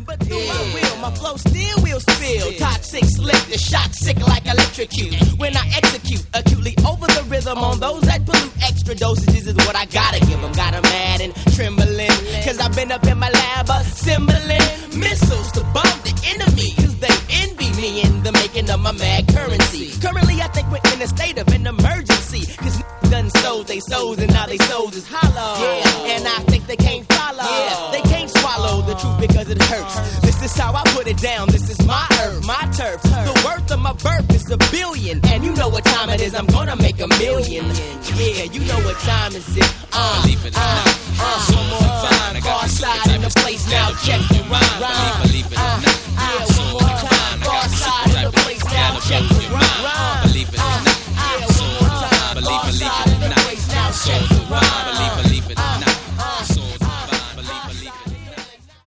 but do my will. My flow still will spill. Toxic, slick, the shock sick like electrocute. When I execute acutely over the rhythm on those that pollute, extra dosages is what I gotta give them. Got 'em mad and trembling, cause I've been up in my lab assembling missiles to bomb the enemy, cause they envy me in the making of my mad currency. Currently I think we're in a state of an emergency, cause done sold they souls and now they souls is hollow. Yeah, and I think they can't follow. Yeah, they can't swallow the truth because it hurts. This is how I put it down. This is my earth, my turf. The worth of my birth is $1 billion, and you know what time it is. I'm gonna make $1 million. Yeah, you know what time is it. One more time. Far side in the place now.